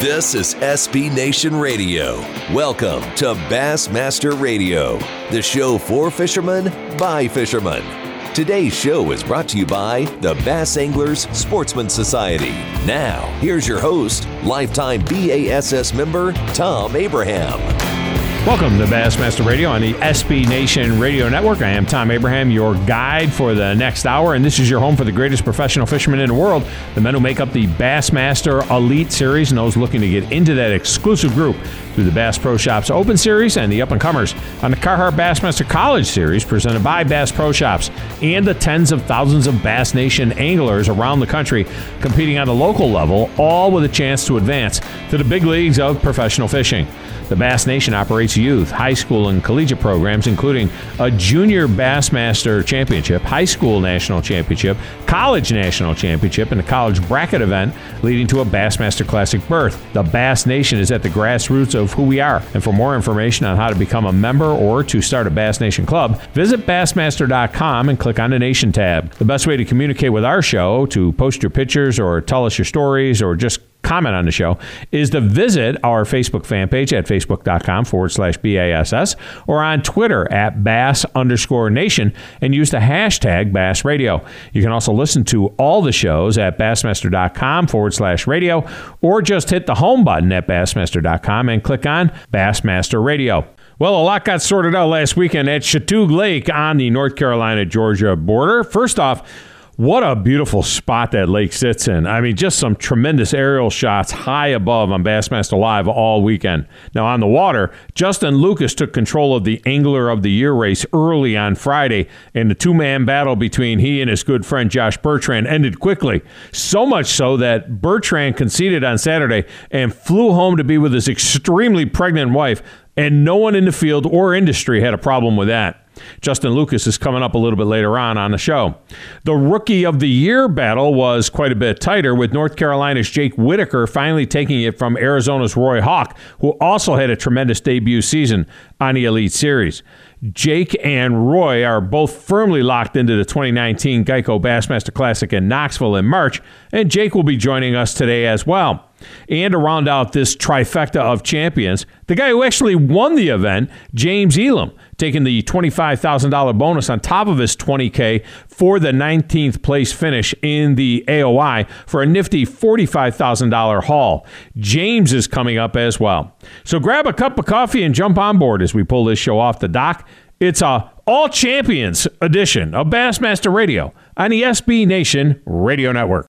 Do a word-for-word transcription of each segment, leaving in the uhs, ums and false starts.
This is S B Nation Radio. Welcome to Bassmaster Radio, the show for fishermen by fishermen. Today's show is brought to you by the Bass Anglers Sportsman Society. Now, here's your host, lifetime B A S S member, Tom Abraham. Welcome to Bassmaster Radio on the S B Nation Radio Network. I am Tom Abraham, your guide for the next hour, and this is your home for the greatest professional fishermen in the world, the men who make up the Bassmaster Elite Series, and those looking to get into that exclusive group through the Bass Pro Shops Open Series and the up-and-comers on the Carhartt Bassmaster College Series presented by Bass Pro Shops, and the tens of thousands of Bass Nation anglers around the country competing on the local level, all with a chance to advance to the big leagues of professional fishing. The Bass Nation operates youth, high school, and collegiate programs, including a Junior Bassmaster Championship, High School National Championship, College National Championship, and a College Bracket event, leading to a Bassmaster Classic berth. The Bass Nation is at the grassroots of who we are. And for more information on how to become a member or to start a Bass Nation club, visit Bassmaster dot com and click on the Nation tab. The best way to communicate with our show, to post your pictures or tell us your stories or just comment on the show, is to visit our Facebook fan page at facebook.com forward slash BASS or on Twitter at Bass underscore Nation and use the hashtag Bass Radio. You can also listen to all the shows at Bassmaster.com forward slash radio or just hit the home button at Bassmaster dot com and click on Bassmaster Radio. Well, a lot got sorted out last weekend at Chatuge Lake on the North Carolina-Georgia border. First off, what a beautiful spot that lake sits in. I mean, just some tremendous aerial shots high above on Bassmaster Live all weekend. Now, on the water, Justin Lucas took control of the Angler of the Year race early on Friday, and the two-man battle between he and his good friend Josh Bertrand ended quickly. So much so that Bertrand conceded on Saturday and flew home to be with his extremely pregnant wife, and no one in the field or industry had a problem with that. Justin Lucas is coming up a little bit later on on the show. The Rookie of the Year battle was quite a bit tighter, with North Carolina's Jake Whitaker finally taking it from Arizona's Roy Hawk, who also had a tremendous debut season on the Elite Series. Jake and Roy are both firmly locked into the twenty nineteen Geico Bassmaster Classic in Knoxville in March, and Jake will be joining us today as well. And to round out this trifecta of champions, the guy who actually won the event, James Elam, taking the twenty-five thousand dollars bonus on top of his twenty K for the nineteenth place finish in the A O I for a nifty forty-five thousand dollars haul. James is coming up as well. So grab a cup of coffee and jump on board as we pull this show off the dock. It's a All Champions edition of Bassmaster Radio on the S B Nation Radio Network.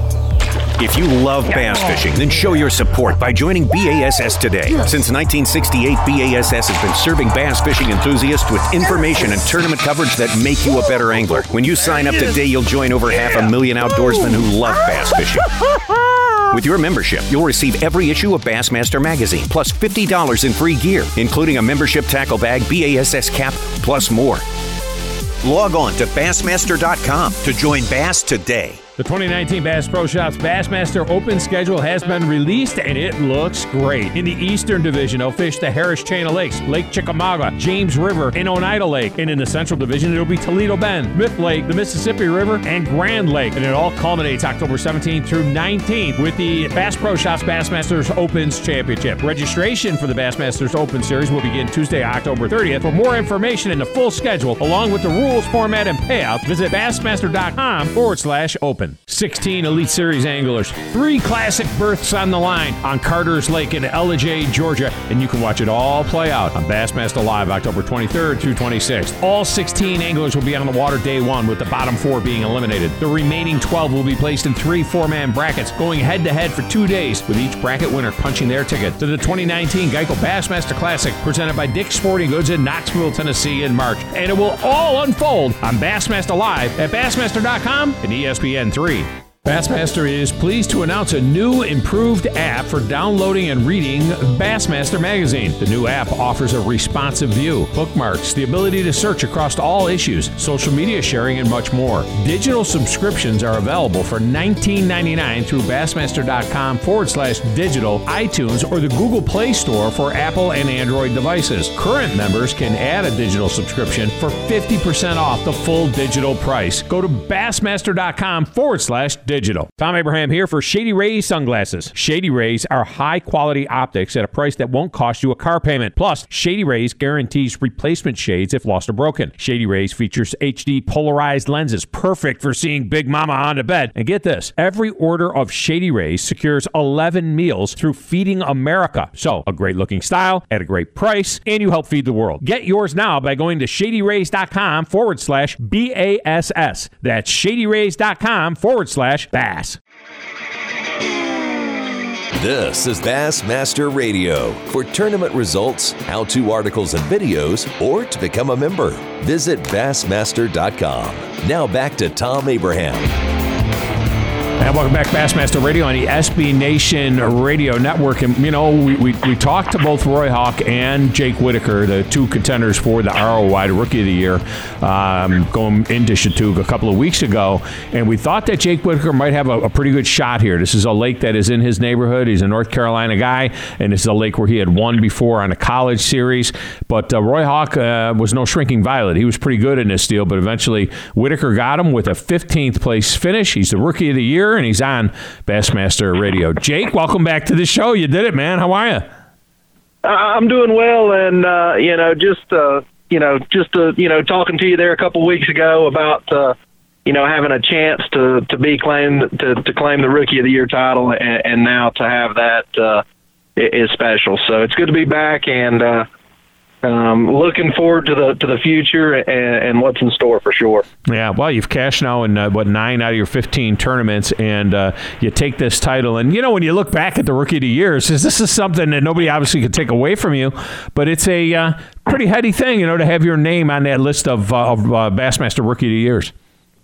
If you love bass fishing, then show your support by joining B A S S today. Since nineteen sixty-eight, B A S S has been serving bass fishing enthusiasts with information and tournament coverage that make you a better angler. When you sign up today, you'll join over half a million outdoorsmen who love bass fishing. With your membership, you'll receive every issue of Bassmaster magazine, plus fifty dollars in free gear, including a membership tackle bag, B A S S cap, plus more. Log on to Bassmaster dot com to join Bass today. The twenty nineteen Bass Pro Shops Bassmaster Open schedule has been released, and it looks great. In the Eastern Division, they'll fish the Harris Chain of Lakes, Lake Chickamauga, James River, and Oneida Lake. And in the Central Division, it'll be Toledo Bend, Myth Lake, the Mississippi River, and Grand Lake. And it all culminates October seventeenth through nineteenth with the Bass Pro Shops Bassmasters Opens Championship. Registration for the Bassmasters Open Series will begin Tuesday, October thirtieth. For more information and the full schedule, along with the rules, format, and payout, visit Bassmaster.com forward slash open. sixteen Elite Series anglers, three classic berths on the line on Carter's Lake in Ellijay, Georgia, and you can watch it all play out on Bassmaster Live October twenty-third through twenty-sixth. All sixteen anglers will be on the water day one, with the bottom four being eliminated. The remaining twelve will be placed in three four-man brackets, going head-to-head for two days, with each bracket winner punching their ticket to the twenty nineteen Geico Bassmaster Classic, presented by Dick's Sporting Goods in Knoxville, Tennessee in March. And it will all unfold on Bassmaster Live at Bassmaster dot com and E S P N three. Bassmaster is pleased to announce a new improved app for downloading and reading Bassmaster Magazine. The new app offers a responsive view, bookmarks, the ability to search across all issues, social media sharing, and much more. Digital subscriptions are available for nineteen ninety-nine through Bassmaster.com forward slash digital, iTunes, or the Google Play Store for Apple and Android devices. Current members can add a digital subscription for fifty percent off the full digital price. Go to Bassmaster.com forward slash digital. digital. Tom Abraham here for Shady Rays Sunglasses. Shady Rays are high-quality optics at a price that won't cost you a car payment. Plus, Shady Rays guarantees replacement shades if lost or broken. Shady Rays features H D polarized lenses, perfect for seeing Big Mama on the bed. And get this, every order of Shady Rays secures eleven meals through Feeding America. So, a great-looking style at a great price, and you help feed the world. Get yours now by going to shadyrays.com forward slash B-A-S-S. That's shadyrays.com forward slash bass. This is Bassmaster Radio. For tournament results, how-to articles and videos, or to become a member, visit bassmaster dot com. Now back to Tom Abraham. And welcome back, Bassmaster Radio on the S B Nation Radio Network. And, you know, we, we, we talked to both Roy Hawk and Jake Whitaker, the two contenders for the R O Y, the Rookie of the Year, um, going into Chattooga a couple of weeks ago. And we thought that Jake Whitaker might have a, a pretty good shot here. This is a lake that is in his neighborhood. He's a North Carolina guy, and this is a lake where he had won before on a college series. But uh, Roy Hawk uh, was no shrinking violet. He was pretty good in this deal, but eventually Whitaker got him with a fifteenth place finish. He's the Rookie of the Year, and he's on Bassmaster Radio. Jake, welcome back to the show. You did it, man. How are you? I'm doing well, and uh, you know, just uh, you know, just uh, you know, talking to you there a couple of weeks ago about uh, you know having a chance to to be claimed to, to claim the Rookie of the Year title, and, and now to have that uh, is special. So it's good to be back, and uh, Um, looking forward to the to the future and, and what's in store for sure. Yeah, well, you've cashed now in uh, what nine out of your fifteen tournaments, and uh, you take this title. And you know, when you look back at the Rookie of the Year, this is something that nobody obviously could take away from you, but it's a uh, pretty heady thing, you know, to have your name on that list of, uh, of uh, Bassmaster Rookie of the Years.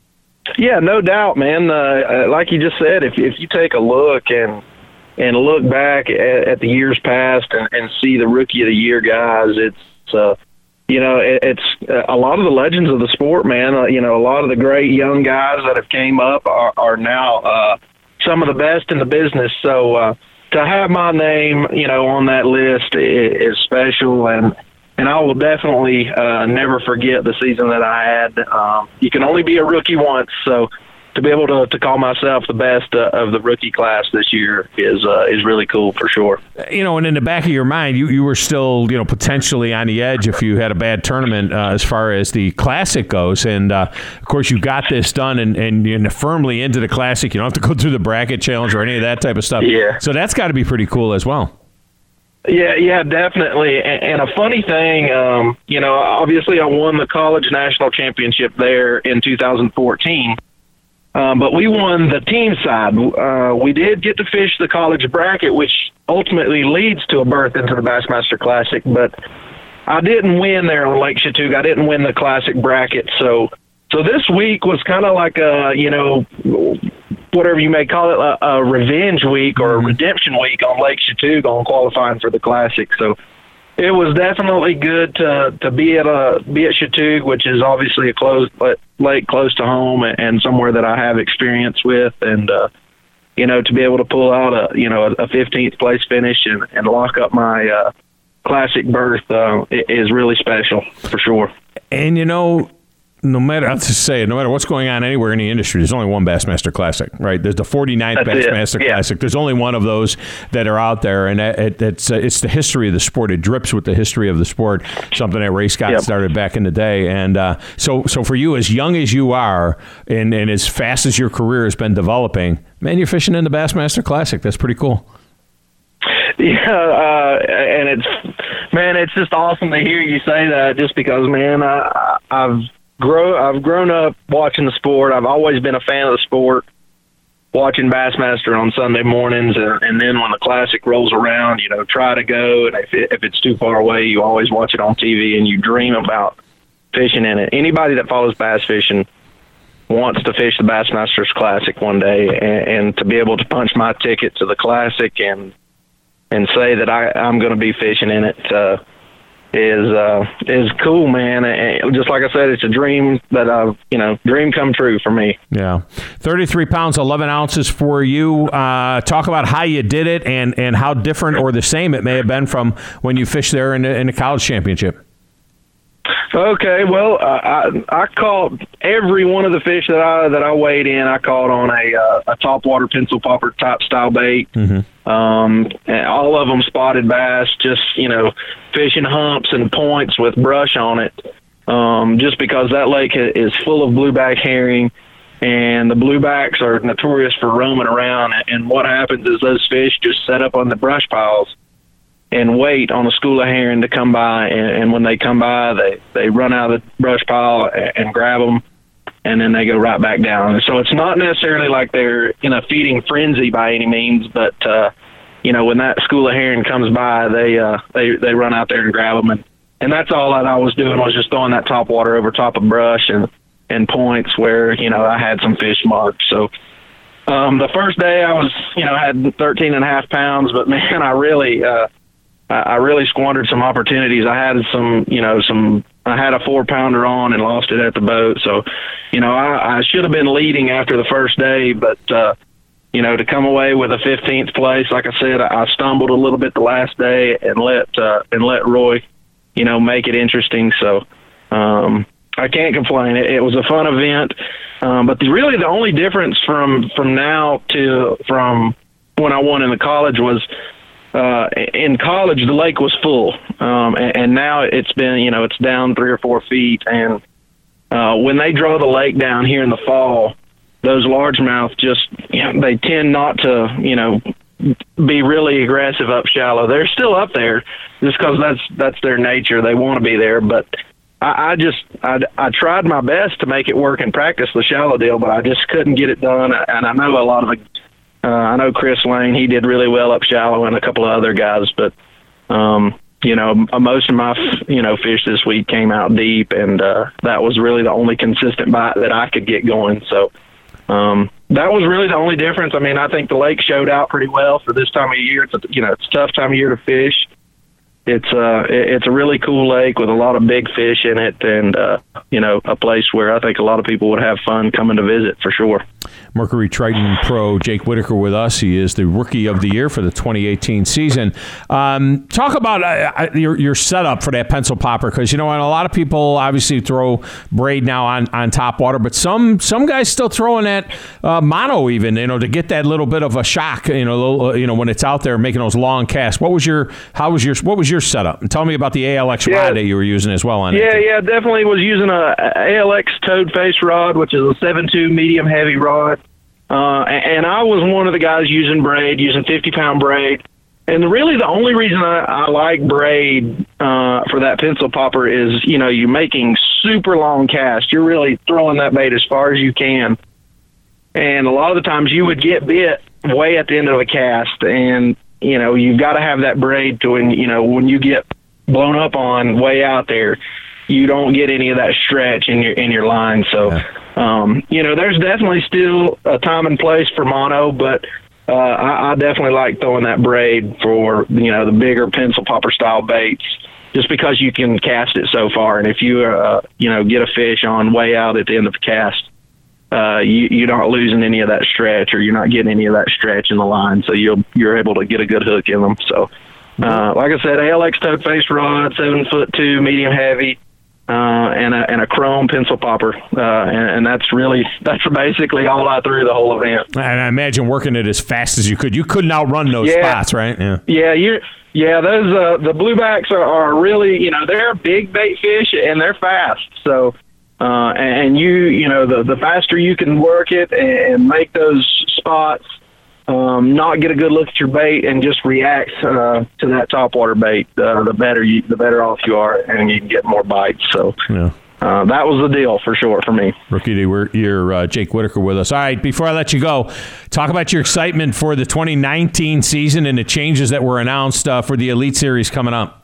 Yeah, no doubt, man. Uh, like you just said, if if you take a look and and look back at, at the years past and, and see the Rookie of the Year guys, it's uh, you know, it, it's uh, a lot of the legends of the sport, man. Uh, you know, a lot of the great young guys that have came up are, are now uh, some of the best in the business. So uh, to have my name, you know, on that list is, is special, and and I will definitely uh, never forget the season that I had. Um, you can only be a rookie once, so to be able to, to call myself the best uh, of the rookie class this year is uh, is really cool for sure. You know, and in the back of your mind, you, you were still, you know, potentially on the edge if you had a bad tournament uh, as far as the Classic goes. And, uh, of course, you got this done and, and you're firmly into the Classic. You don't have to go through the bracket challenge or any of that type of stuff. Yeah. So that's got to be pretty cool as well. Yeah, yeah, definitely. And, and a funny thing, um, you know, obviously I won the college national championship there in two thousand fourteen. Um, but we won the team side. Uh, we did get to fish the college bracket, which ultimately leads to a berth into the Bassmaster Classic. But I didn't win there on Lake Chattooga. I didn't win the Classic bracket. So so this week was kind of like a, you know, whatever you may call it, a, a revenge week or a redemption week on Lake Chattooga on qualifying for the Classic. So it was definitely good to to be at a be at Chattooga, which is obviously a close lake close to home and somewhere that I have experience with, and uh, you know, to be able to pull out a you know a fifteenth place finish and, and lock up my uh, Classic berth uh, is really special for sure. And you know, no matter, I'll just say it, no matter what's going on anywhere in the industry, there's only one Bassmaster Classic, right? There's the forty-ninth That's Bassmaster yeah. Classic. There's only one of those that are out there, and it, it's uh, it's the history of the sport. It drips with the history of the sport, something that Ray Scott yep. started back in the day. And uh, so so for you, as young as you are and, and as fast as your career has been developing, man, you're fishing in the Bassmaster Classic. That's pretty cool. Yeah, uh, and it's, man, it's just awesome to hear you say that just because, man, I, I've Grow, I've grown up watching the sport. I've always been a fan of the sport, watching Bassmaster on Sunday mornings, and, and then when the Classic rolls around, you know, try to go. And if, it, if it's too far away, you always watch it on T V, and you dream about fishing in it. Anybody that follows bass fishing wants to fish the Bassmasters Classic one day, and, and to be able to punch my ticket to the Classic and and say that I, I'm going to be fishing in it uh, is uh, is cool, man. And just like I said, it's a dream that I've, you know, dream come true for me. Yeah. thirty-three pounds, eleven ounces for you. Uh, talk about how you did it and, and how different or the same it may have been from when you fished there in the, in the college championship. Okay, well, uh, I I caught every one of the fish that I that I weighed in. I caught on a uh, a topwater pencil popper type style bait. Mm-hmm. Um, and all of them spotted bass, just you know, fishing humps and points with brush on it. Um, just because that lake is full of blueback herring, and the bluebacks are notorious for roaming around. And what happens is those fish just set up on the brush piles and wait on a school of herring to come by, and, and when they come by, they, they run out of the brush pile and, and grab them, and then they go right back down. And so it's not necessarily like they're in a feeding frenzy by any means, but, uh, you know, when that school of herring comes by, they uh, they, they run out there and grab them. And, and that's all that I was doing, was just throwing that top water over top of brush and, and points where, you know, I had some fish marked. So um, the first day I was, you know, I had thirteen and a half pounds, but, man, I really uh, – I really squandered some opportunities. I had some, you know, some, I had a four pounder on and lost it at the boat. So, you know, I, I should have been leading after the first day, but, uh, you know, to come away with a fifteenth place, like I said, I stumbled a little bit the last day and let, uh, and let Roy, you know, make it interesting. So, um, I can't complain. It, it was a fun event. Um, but the, really the only difference from, from now to, from when I won in the college was, Uh, in college, the lake was full, um, and, and now it's been, you know, it's down three or four feet. And uh, when they draw the lake down here in the fall, those largemouth just, you know, they tend not to, you know, be really aggressive up shallow. They're still up there just because that's that's their nature. They want to be there. But I, I just, I, I tried my best to make it work in practice, the shallow deal, but I just couldn't get it done. And I know a lot of the Uh, I know Chris Lane, he did really well up shallow, and a couple of other guys, but, um, you know, most of my, you know, fish this week came out deep, and uh, that was really the only consistent bite that I could get going. So um, that was really the only difference. I mean, I think the lake showed out pretty well for this time of year. It's a, you know, it's a tough time of year to fish. It's uh, it's a really cool lake with a lot of big fish in it, and, uh, you know, a place where I think a lot of people would have fun coming to visit for sure. Mercury Triton Pro Jake Whitaker with us. He is the Rookie of the Year for the twenty eighteen season. Um, talk about uh, your your setup for that pencil popper, because, you know, and a lot of people obviously throw braid now on, on top water, but some some guys still throwing that uh, mono even, you know, to get that little bit of a shock, you know, little, you know, when it's out there making those long casts. What was your how was your what was your setup? And tell me about the A L X yeah. rod that you were using as well on yeah, it. Yeah, yeah, definitely was using a A L X toad face rod, which is a seven two medium heavy rod. Uh, and I was one of the guys using braid, using fifty pound braid. And really the only reason I, I like braid uh, for that pencil popper is, you know, you're making super long casts. You're really throwing that bait as far as you can. And a lot of the times you would get bit way at the end of a cast. And, you know, you've got to have that braid to, when, you know, when you get blown up on way out there, you don't get any of that stretch in your in your line. So, yeah. um, you know, there's definitely still a time and place for mono, but uh, I, I definitely like throwing that braid for, you know, the bigger pencil popper style baits, just because you can cast it so far. And if you, uh, you know, get a fish on way out at the end of the cast, uh, you, you're not losing any of that stretch, or you're not getting any of that stretch in the line. So you'll, you're able to get a good hook in them. So, uh, like I said, A L X toad face rod, seven foot two, medium heavy. Uh, and a and a chrome pencil popper, uh, and, and that's really that's basically all I threw the whole event. And I imagine working it as fast as you could. You couldn't outrun those yeah. spots, right? Yeah, yeah, you yeah. Those uh, the bluebacks are, are really, you know, they're big bait fish and they're fast. So, uh, and you you know the the faster you can work it and make those spots, um, not get a good look at your bait and just react uh, to that topwater bait, uh, the better you, the better off you are, and you can get more bites. So yeah. uh, that was the deal for sure for me. Rookie of the Year, uh, Jake Whitaker with us. All right, before I let you go, talk about your excitement for the twenty nineteen season and the changes that were announced uh, for the Elite Series coming up.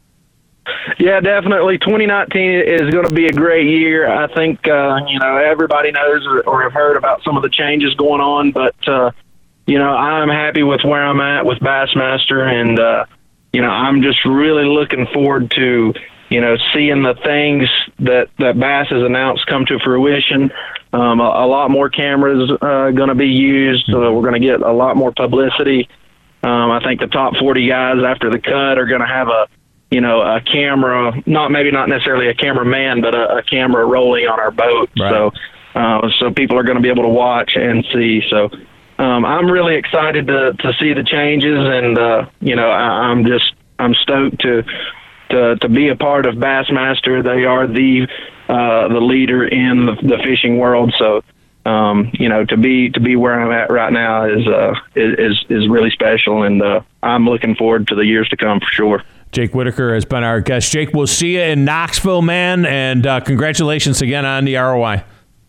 Yeah, definitely. twenty nineteen is going to be a great year. I think, uh, you know, everybody knows or, or have heard about some of the changes going on, but, uh, you know, I'm happy with where I'm at with Bassmaster, and, uh, you know, I'm just really looking forward to, you know, seeing the things that, that Bass has announced come to fruition. Um, a, a lot more cameras uh, going to be used, so we're going to get a lot more publicity. Um, I think the top forty guys after the cut are going to have a, you know, a camera, not maybe not necessarily a cameraman, but a, a camera rolling on our boat. Right. So, uh, so people are going to be able to watch and see. So, um, I'm really excited to, to see the changes, and, uh, you know, I, I'm just, I'm stoked to, to, to be a part of Bassmaster. They are the, uh, the leader in the, the fishing world. So, um, you know, to be, to be where I'm at right now is, uh, is, is really special. And, uh, I'm looking forward to the years to come for sure. Jake Whitaker has been our guest. Jake, we'll see you in Knoxville, man, and uh, congratulations again on the R O I.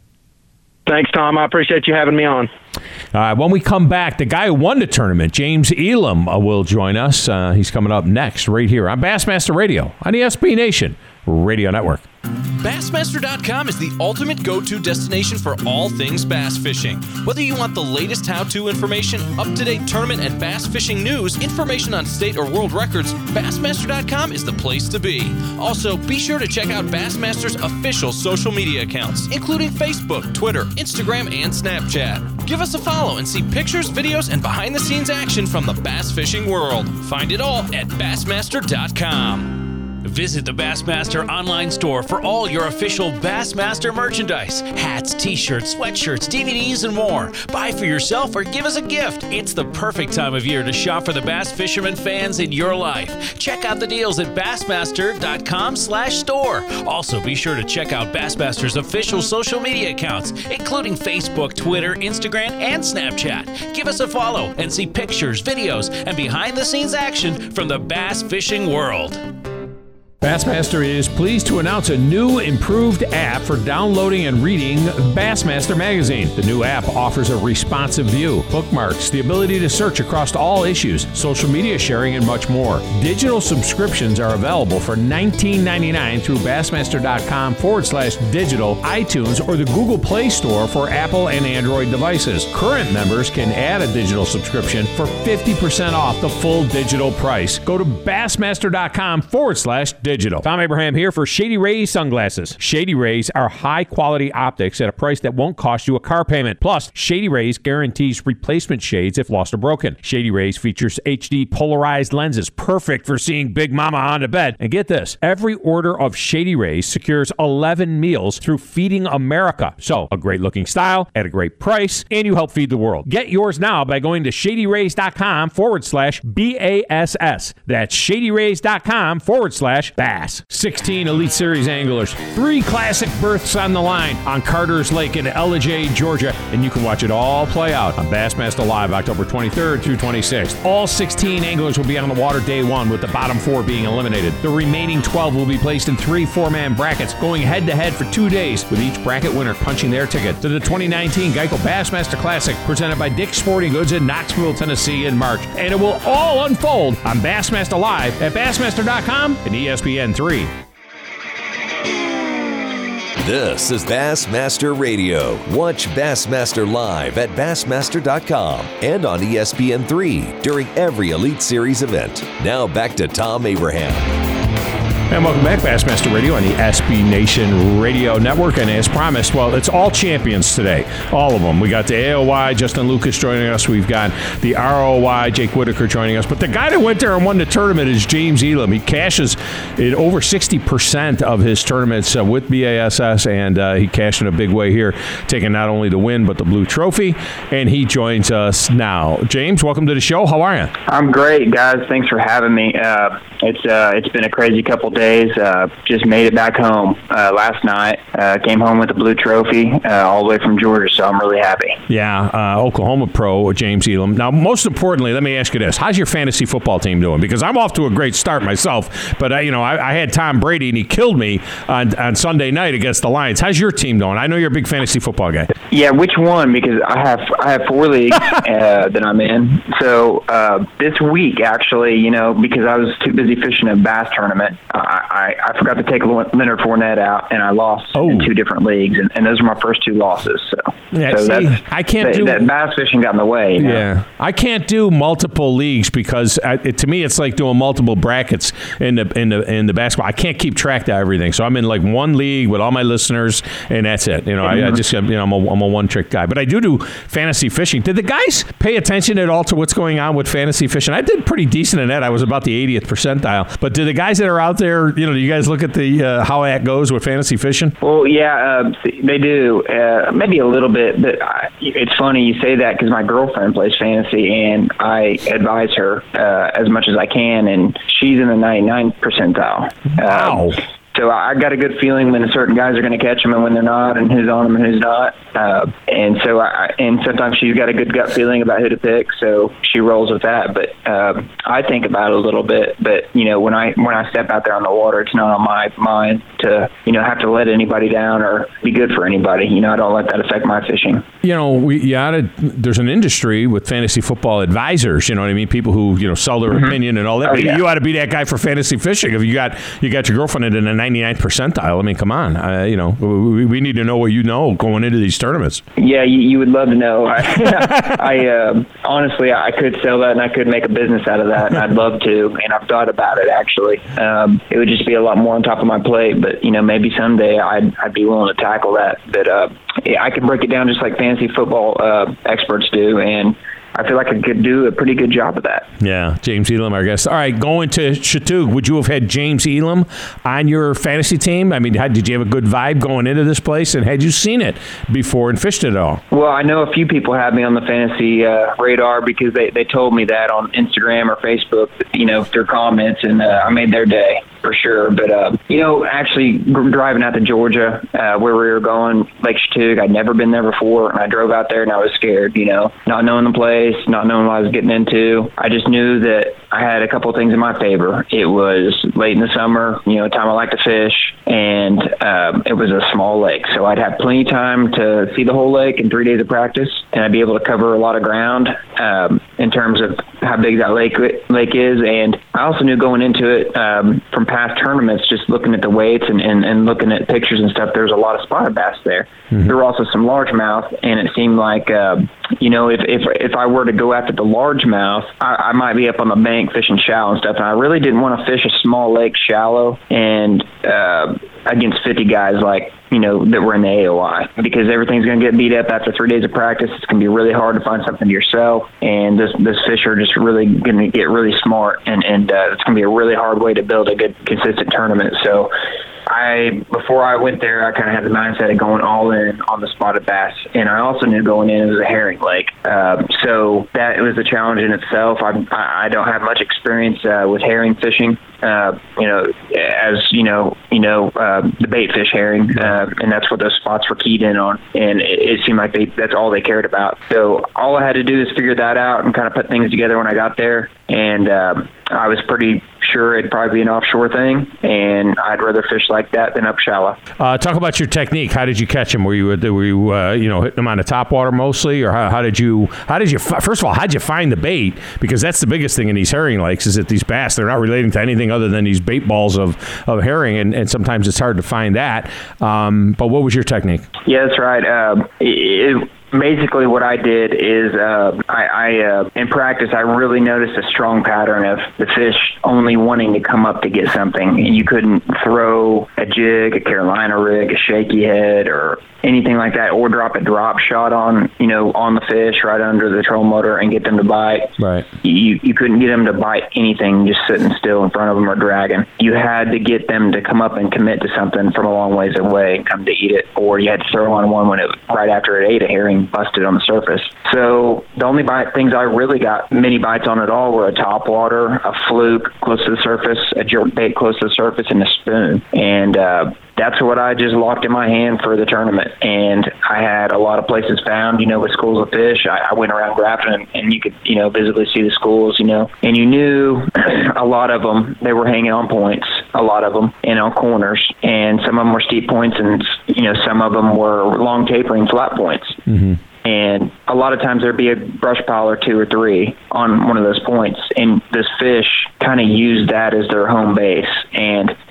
Thanks, Tom. I appreciate you having me on. All right, when we come back, the guy who won the tournament, James Elam, uh, will join us. Uh, he's coming up next right here on Bassmaster Radio on the S B Nation Radio Network. Bassmaster dot com is the ultimate go-to destination for all things bass fishing. Whether you want the latest how-to information, up-to-date tournament and bass fishing news, information on state or world records, Bassmaster dot com is the place to be. Also, be sure to check out Bassmaster's official social media accounts, including Facebook, Twitter, Instagram, and Snapchat. Give us a follow and see pictures, videos, and behind-the-scenes action from the bass fishing world. Find it all at Bassmaster dot com. Visit the Bassmaster online store for all your official Bassmaster merchandise. Hats, t-shirts, sweatshirts, D V Ds, and more. Buy for yourself or give as a gift. It's the perfect time of year to shop for the bass fisherman fans in your life. Check out the deals at Bassmaster dot com slash store. Also, be sure to check out Bassmaster's official social media accounts, including Facebook, Twitter, Instagram, and Snapchat. Give us a follow and see pictures, videos, and behind-the-scenes action from the bass fishing world. Bassmaster is pleased to announce a new improved app for downloading and reading Bassmaster Magazine. The new app offers a responsive view, bookmarks, the ability to search across all issues, social media sharing, and much more. Digital subscriptions are available for nineteen ninety-nine through Bassmaster.com forward slash digital, iTunes, or the Google Play Store for Apple and Android devices. Current members can add a digital subscription for fifty percent off the full digital price. Go to Bassmaster.com forward slash digital. Digital. Tom Abraham here for Shady Rays Sunglasses. Shady Rays are high-quality optics at a price that won't cost you a car payment. Plus, Shady Rays guarantees replacement shades if lost or broken. Shady Rays features H D polarized lenses, perfect for seeing Big Mama on the bed. And get this, every order of Shady Rays secures eleven meals through Feeding America. So, a great-looking style at a great price, and you help feed the world. Get yours now by going to ShadyRays.com forward slash BASS. That's ShadyRays.com forward slash Bass. sixteen Elite Series anglers, three classic berths on the line on Carter's Lake in Ellijay, Georgia, and you can watch it all play out on Bassmaster Live October twenty-third through twenty-sixth. All sixteen anglers will be on the water day one, with the bottom four being eliminated. The remaining twelve will be placed in three four-man brackets, going head-to-head for two days, with each bracket winner punching their ticket to the twenty nineteen Geico Bassmaster Classic, presented by Dick's Sporting Goods in Knoxville, Tennessee in March. And it will all unfold on Bassmaster Live at Bassmaster dot com and E S P N three. This is Bassmaster Radio. Watch Bassmaster live at Bassmaster dot com and on E S P N three during every Elite Series event. Now back to Tom Abraham. And welcome back, Bassmaster Radio on the S B Nation Radio Network. And as promised, well, it's all champions today. All of them. We got the A O Y, Justin Lucas joining us. We've got the R O Y, Jake Whitaker joining us. But the guy that went there and won the tournament is James Elam. He cashes in over sixty percent of his tournaments uh, with B A S S, and uh, he cashed in a big way here, taking not only the win, but the blue trophy. And he joins us now. James, welcome to the show. How are you? I'm great, guys. Thanks for having me. Uh, it's uh, it's been a crazy couple days. Uh, just made it back home uh, last night. Uh, came home with the blue trophy uh, all the way from Georgia, so I'm really happy. Yeah, uh, Oklahoma pro, James Elam. Now, most importantly, let me ask you this. How's your fantasy football team doing? Because I'm off to a great start myself, but uh, you know, I, I had Tom Brady, and he killed me on, on Sunday night against the Lions. How's your team doing? I know you're a big fantasy football guy. Yeah, which one? Because I have I have four leagues uh, that I'm in. So uh, this week, actually, you know, because I was too busy fishing a bass tournament, uh, I, I forgot to take Leonard Fournette out, and I lost oh. in two different leagues, and, and those were my first two losses. So, yeah, so see, that's, I can't that, do that bass fishing got in the way. You know? Yeah, I can't do multiple leagues because I, it, to me it's like doing multiple brackets in the in the in the basketball. I can't keep track of everything, so I'm in like one league with all my listeners, and that's it. You know, mm-hmm. I, I just you know I'm a, I'm a one trick guy, but I do do fantasy fishing. Did the guys pay attention at all to what's going on with fantasy fishing? I did pretty decent in that. I was about the eightieth percentile. But do the guys that are out there, you know, do you guys look at the uh, how that goes with fantasy fishing? Well, yeah, uh, they do. Uh, maybe a little bit, but I, it's funny you say that because my girlfriend plays fantasy, and I advise her uh, as much as I can, and she's in the ninety-nine percentile. Wow. Um, So I got a good feeling when certain guys are going to catch them and when they're not, and who's on them and who's not. Uh, and so I, and sometimes she's got a good gut feeling about who to pick, so she rolls with that. But um, I think about it a little bit. But you know, when I when I step out there on the water, it's not on my mind to you know have to let anybody down or be good for anybody. You know, I don't let that affect my fishing. You know, we you oughta, there's an industry with fantasy football advisors. You know what I mean? People who you know sell their mm-hmm. opinion and all that. Oh, yeah. You ought to be that guy for fantasy fishing. If you got you got your girlfriend in a ninety-ninth percentile, I mean, come on. Uh, you know, we, we need to know what you know going into these tournaments. Yeah, you, you would love to know. I, I uh, honestly, I could sell that and I could make a business out of that, and I'd love to. And I've thought about it actually. Um, it would just be a lot more on top of my plate, but you know, maybe someday I'd I'd be willing to tackle that. But uh, yeah, I can break it down just like fantasy football uh, experts do, and I feel like I could do a pretty good job of that. Yeah, James Elam, our guest. All right, going to Chatuge, would you have had James Elam on your fantasy team? I mean, how, did you have a good vibe going into this place, and had you seen it before and fished it all? Well, I know a few people have me on the fantasy uh, radar because they, they told me that on Instagram or Facebook, you know, through comments, and uh, I made their day. For sure. But, uh, you know, actually driving out to Georgia, uh, where we were going, Lake Chatuge, I'd never been there before, and I drove out there and I was scared, you know, not knowing the place, not knowing what I was getting into. I just knew that I had a couple of things in my favor. It was late in the summer, you know, time I like to fish, and um, it was a small lake. So I'd have plenty of time to see the whole lake in three days of practice, and I'd be able to cover a lot of ground um, in terms of how big that lake lake is. And I also knew going into it um, from past tournaments, just looking at the weights and, and, and looking at pictures and stuff, there was a lot of spotted bass there. Mm-hmm. There were also some largemouth, and it seemed like, uh, you know, if, if if I were to go after the largemouth, I, I might be up on the bank fishing shallow and stuff, and I really didn't want to fish a small lake shallow and uh, against fifty guys like, you know, that were in the A O I, because everything's going to get beat up after three days of practice. It's going to be really hard to find something to yourself, and this this fish are just really going to get really smart, and, and uh, it's going to be a really hard way to build a good, consistent tournament. So I, before I went there, I kind of had the mindset of going all in on the spotted bass, and I also knew going in it was a herring lake. Um, so that was a challenge in itself. I, I don't have much experience uh, with herring fishing. Uh, you know, as you know, you know, uh, the bait fish herring, uh, and that's what those spots were keyed in on. And it, it seemed like they, that's all they cared about. So all I had to do is figure that out and kind of put things together when I got there. And um, I was pretty sure it'd probably be an offshore thing, and I'd rather fish like that than up shallow. Uh, talk about your technique. How did you catch them? Were you, were you, uh, you know, hitting them on the top water mostly, or how, how did you, how did you, first of all, how did you find the bait? Because that's the biggest thing in these herring lakes, is that these bass, they're not relating to anything other than these bait balls of, of herring, and, and sometimes it's hard to find that. Um, but what was your technique? Yeah, that's right. Um, it, it, Basically, what I did is, uh, I, I uh, in practice, I really noticed a strong pattern of the fish only wanting to come up to get something, and you couldn't throw a jig, a Carolina rig, a shaky head, or anything like that, or drop a drop shot on, you know, on the fish right under the trolling motor and get them to bite. Right. You you couldn't get them to bite anything just sitting still in front of them or dragging. You had to get them to come up and commit to something from a long ways away and come to eat it, or you had to throw on one when it right after it ate a herring busted on the surface. So the only bite things I really got many bites on at all were a top water, a fluke close to the surface, a jerk bait close to the surface, and a spoon. And uh, that's what I just locked in my hand for the tournament. And I had a lot of places found, you know, with schools of fish. I, I went around Grafton, and, and you could, you know, visibly see the schools, you know, and you knew a lot of them, they were hanging on points, a lot of them, and on corners. And some of them were steep points, and, you know, some of them were long tapering flat points. Mm-hmm. And a lot of times there'd be a brush pile or two or three on one of those points. And this fish kind of used that as their home base. And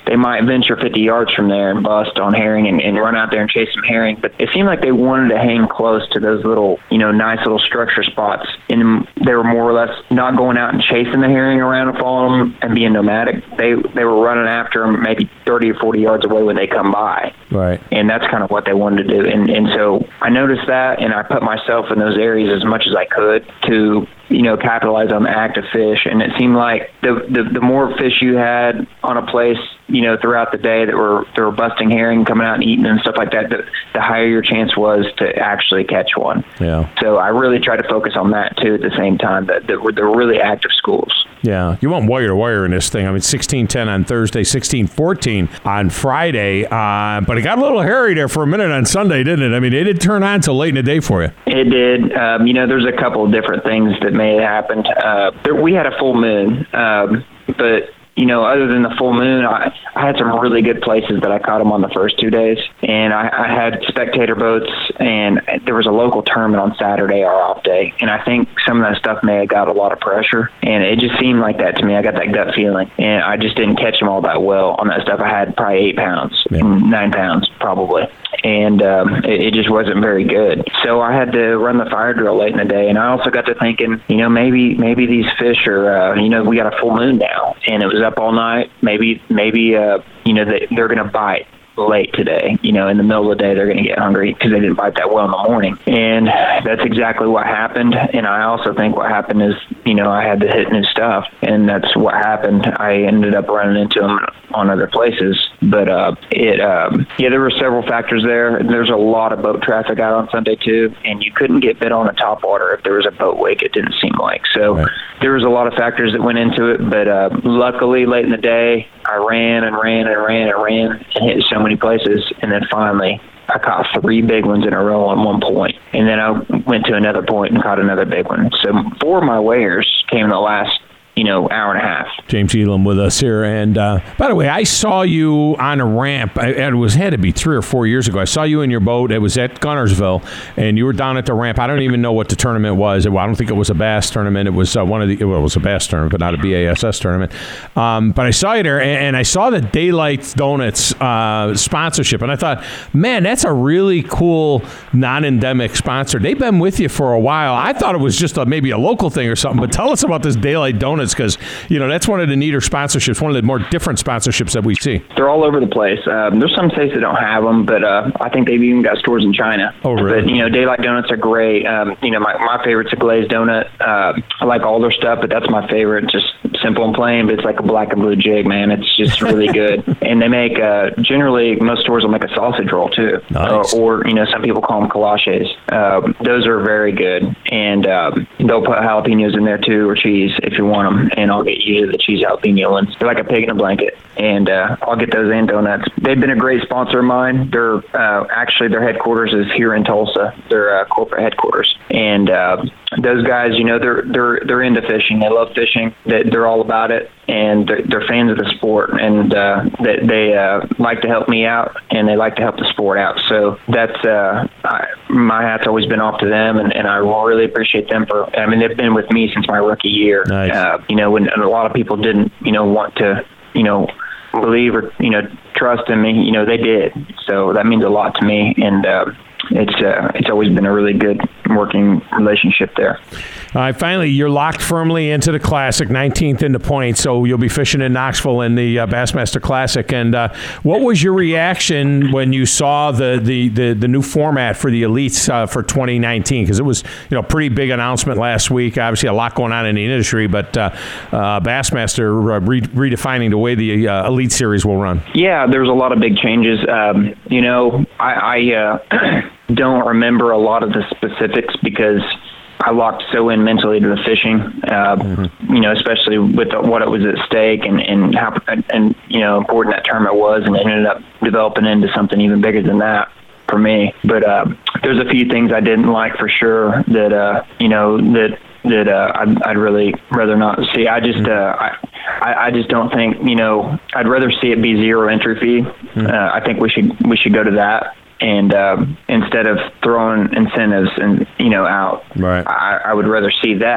they might venture fifty yards from there and bust on herring and, and run out there and chase some herring. But it seemed like they wanted to hang close to those little, you know, nice little structure spots. And they were more or less not going out and chasing the herring around and following them and being nomadic. They they were running after them maybe thirty or forty yards away when they come by. Right. And that's kind of what they wanted to do. And, and so I noticed that, and I put myself in those areas as much as I could to, you know, capitalize on the active fish. And it seemed like the, the the more fish you had on a place, you know, throughout the day that were that were busting herring, coming out and eating and stuff like that, the, the higher your chance was to actually catch one. Yeah. So I really tried to focus on that too at the same time. That that were the really active schools. Yeah, you went wire to wire in this thing. I mean, sixteen ten on Thursday, sixteen fourteen on Friday, uh, but it got a little hairy there for a minute on Sunday, didn't it? I mean, it did turn on till late in the day for you. It did. Um, you know, there's a couple of different things that may have happened. Uh, there, we had a full moon, um, but you know, other than the full moon, I, I had some really good places that I caught them on the first two days. And I, I had spectator boats, and there was a local tournament on Saturday, our off day. And I think some of that stuff may have got a lot of pressure. And it just seemed like that to me. I got that gut feeling. And I just didn't catch them all that well on that stuff. I had probably eight pounds, yeah. nine pounds probably. And um, it, it just wasn't very good. So I had to run the fire drill late in the day. And I also got to thinking, you know, maybe maybe these fish are, uh, you know, we got a full moon now. And it was up all night. Maybe, maybe uh, you know, they, they're going to bite late today. You know, in the middle of the day, they're going to get hungry because they didn't bite that well in the morning. And that's exactly what happened. And I also think what happened is, you know, I had to hit new stuff. And that's what happened. I ended up running into them on other places. But uh, it, um, yeah, there were several factors there. There's a lot of boat traffic out on Sunday, too. And you couldn't get bit on the top water if there was a boat wake, it didn't seem like. So right. There was a lot of factors that went into it. But uh, luckily, late in the day, I ran and ran and ran and ran and hit so many places. And then finally, I caught three big ones in a row on one point. And then I went to another point and caught another big one. So four of my weighers came in the last, you know, hour and a half. James Elam with us here. And uh, by the way, I saw you on a ramp. It was had to be three or four years ago. I saw you in your boat. It was at Gunnersville, and you were down at the ramp. I don't even know what the tournament was. Well, I don't think it was a bass tournament. It was uh, one of the. Well, it was a bass tournament, but not a B A S S tournament. Um, but I saw you there, and, and I saw the Daylight Donuts uh, sponsorship, and I thought, man, that's a really cool non-endemic sponsor. They've been with you for a while. I thought it was just a, maybe a local thing or something. But tell us about this Daylight Donuts. Because, you know, that's one of the neater sponsorships, one of the more different sponsorships that we see. They're all over the place. Um, there's some states that don't have them, but uh, I think they've even got stores in China. Oh, really? But, you know, Daylight Donuts are great. Um, you know, my, my favorite's a glazed donut. Uh, I like all their stuff, but that's my favorite. Just simple and plain, but it's like a black and blue jig, man. It's just really good. And they make, uh, generally, most stores will make a sausage roll, too. Nice. Or, or, you know, some people call them kolaches. Um, those are very good. And um, they'll put jalapenos in there, too, or cheese if you want them. And I'll get you the cheese jalapeno ones. They're like a pig in a blanket. And uh, I'll get those and donuts. They've been a great sponsor of mine. They're uh, actually, their headquarters is here in Tulsa. Their uh, corporate headquarters. And uh, those guys, you know, they're they're they're into fishing. They love fishing. They, they're all about it. And they're, they're fans of the sport. And uh, they, they uh, like to help me out, and they like to help the sport out. So that's, uh, I, my hat's always been off to them, and, and I really appreciate them for, I mean, they've been with me since my rookie year. Nice. Uh, you know, when a lot of people didn't, you know, want to, you know, believe or, you know, trust in me, you know, they did. So that means a lot to me. And uh, it's uh, it's always been a really good working relationship there. All right, finally, you're locked firmly into the Classic, nineteenth in the point, so you'll be fishing in Knoxville in the uh, Bassmaster Classic. And uh, what was your reaction when you saw the the, the, the new format for the Elites uh, for twenty nineteen? Because it was, you know, a pretty big announcement last week. Obviously, a lot going on in the industry, but uh, uh, Bassmaster uh, re- redefining the way the uh, Elite Series will run. Yeah, there's a lot of big changes. Um, you know, I, I uh, don't remember a lot of the specifics because I locked so in mentally to the fishing, uh, mm-hmm. you know, especially with the, what it was at stake and, and how, and, you know, important that tournament was, and it ended up developing into something even bigger than that for me. But uh, there's a few things I didn't like for sure that, uh, you know, that, that uh, I'd, I'd really rather not see. I just, uh, I, I just don't think, you know, I'd rather see it be zero entry fee. Mm-hmm. Uh, I think we should, we should go to that. And uh, instead of throwing incentives and you know out, right. I, I would rather see that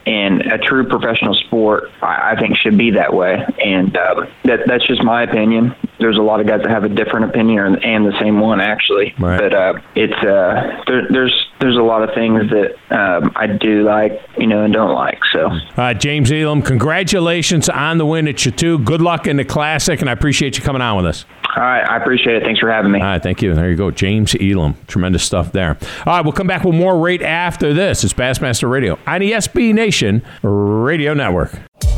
And a true professional sport, I, I think, should be that way. And uh, that that's just my opinion. There's a lot of guys that have a different opinion, or, and the same one actually. Right. But uh, it's uh, there, there's there's a lot of things that um, I do like, you know, and don't like. So, uh, James Elam, congratulations on the win at Chateau. Good luck in the Classic, and I appreciate you coming on with us. All right, I appreciate it. Thanks for having me. All right, thank you. There you go, James Elam. Tremendous stuff there. All right, we'll come back with more right after this. It's Bassmaster Radio on the S B Nation Radio Network.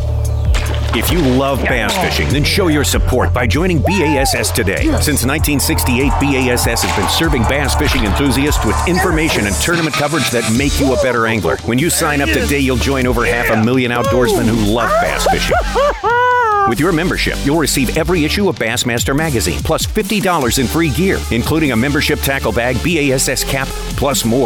If you love bass fishing, then show your support by joining B A S S today. Since nineteen sixty-eight, B A S S has been serving bass fishing enthusiasts with information and tournament coverage that make you a better angler. When you sign up today, you'll join over half a million outdoorsmen who love bass fishing. With your membership, you'll receive every issue of Bassmaster magazine, plus fifty dollars in free gear, including a membership tackle bag, B A S S cap, plus more.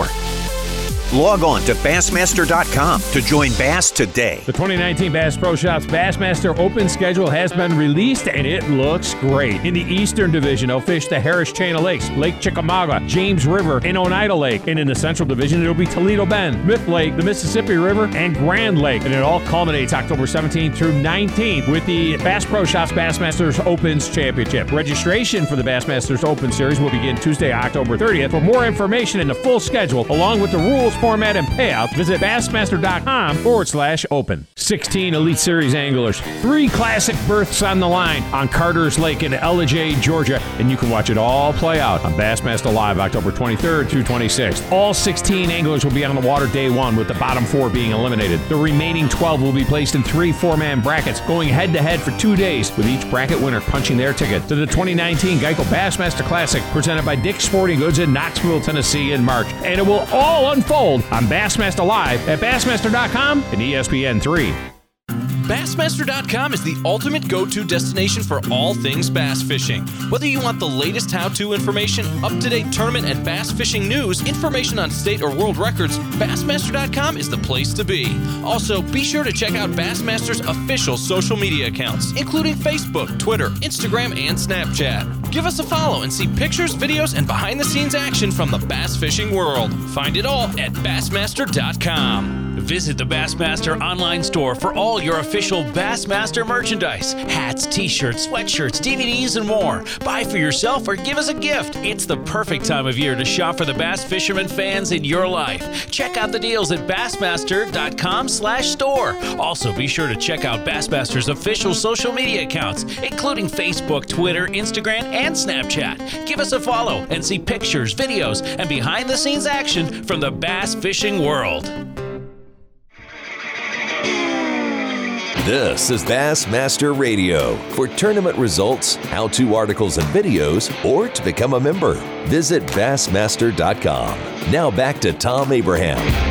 Log on to Bassmaster dot com to join Bass today. The twenty nineteen Bass Pro Shops Bassmaster Open schedule has been released, and it looks great. In the Eastern Division, they'll fish the Harris Chain of Lakes, Lake Chickamauga, James River, and Oneida Lake. And in the Central Division, it'll be Toledo Bend, Myth Lake, the Mississippi River, and Grand Lake. And it all culminates October seventeenth through nineteenth with the Bass Pro Shops Bassmasters Opens Championship. Registration for the Bassmasters Open Series will begin Tuesday, October thirtieth. For more information and the full schedule, along with the rules, format, and payout, visit Bassmaster dot com forward slash open. sixteen Elite Series anglers, three classic berths on the line on Carter's Lake in Ellijay, Georgia, and you can watch it all play out on Bassmaster Live October twenty-third through twenty-sixth. All sixteen anglers will be on the water day one, with the bottom four being eliminated. The remaining twelve will be placed in three four-man brackets, going head-to-head for two days, with each bracket winner punching their ticket to the twenty nineteen Geico Bassmaster Classic, presented by Dick's Sporting Goods in Knoxville, Tennessee in March. And it will all unfold on Bassmaster Live at Bassmaster dot com and E S P N three. Bassmaster dot com is the ultimate go-to destination for all things bass fishing. Whether you want the latest how-to information, up-to-date tournament and bass fishing news, information on state or world records, Bassmaster dot com is the place to be. Also, be sure to check out Bassmaster's official social media accounts, including Facebook, Twitter, Instagram, and Snapchat. Give us a follow and see pictures, videos, and behind-the-scenes action from the bass fishing world. Find it all at Bassmaster dot com. Visit the Bassmaster online store for all your official Bassmaster merchandise. Hats, t-shirts, sweatshirts, D V Ds, and more. Buy for yourself or give as a gift. It's the perfect time of year to shop for the bass fisherman fans in your life. Check out the deals at Bassmaster dot com slash store. Also, be sure to check out Bassmaster's official social media accounts, including Facebook, Twitter, Instagram, and Snapchat. Give us a follow and see pictures, videos, and behind-the-scenes action from the bass fishing world. This is Bassmaster Radio. For tournament results, how-to articles and videos, or to become a member, visit Bassmaster dot com. Now back to Tom Abraham.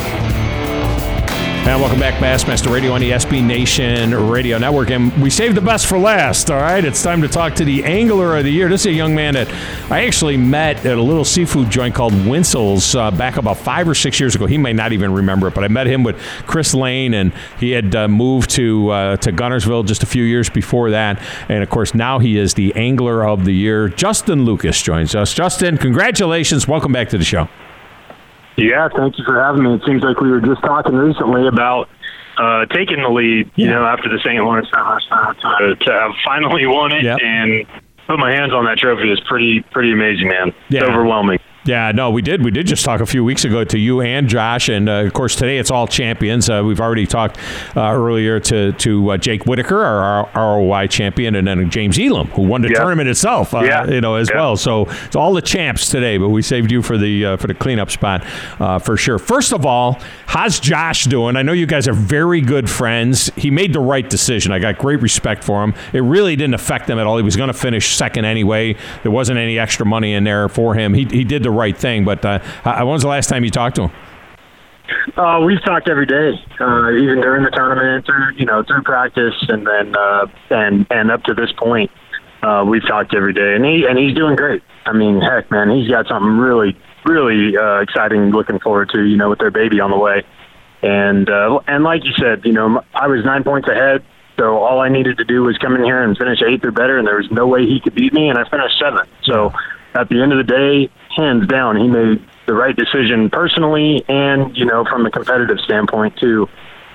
And welcome back, Bassmaster Radio on the S B Nation Radio Network. And we saved the best for last, all right? It's time to talk to the Angler of the Year. This is a young man that I actually met at a little seafood joint called Winsel's uh, back about five or six years ago. He may not even remember it, but I met him with Chris Lane, and he had uh, moved to uh, to Gunnersville just a few years before that. And, of course, now he is the Angler of the Year. Justin Lucas joins us. Justin, congratulations. Welcome back to the show. Yeah, thank you for having me. It seems like we were just talking recently about uh, taking the lead, you yeah. know, after the Saint Lawrence to, to have finally won it yep. and put my hands on that trophy is pretty, pretty amazing, man. Yeah. It's overwhelming. Yeah, no, we did. We did just talk a few weeks ago to you and Josh, and uh, of course today it's all champions. Uh, we've already talked uh, earlier to to uh, Jake Whitaker, our R O Y champion, and then James Elam, who won the yeah. tournament itself, uh, yeah. you know, as yeah. well. So it's all the champs today, but we saved you for the uh, for the cleanup spot uh, for sure. First of all, how's Josh doing? I know you guys are very good friends. He made the right decision. I got great respect for him. It really didn't affect him at all. He was going to finish second anyway. There wasn't any extra money in there for him. He he did the right thing, but. Uh, when was the last time you talked to him? Uh, we've talked every day, uh, even during the tournament, through you know through practice, and then uh, and and up to this point, uh, we've talked every day, and he and he's doing great. I mean, heck, man, he's got something really really uh, exciting looking forward to. You know, with their baby on the way, and uh, and like you said, you know, I was nine points ahead, so all I needed to do was come in here and finish eighth or better, and there was no way he could beat me, and I finished seventh. So at the end of the day, hands down, he made the right decision personally and, you know, from a competitive standpoint too.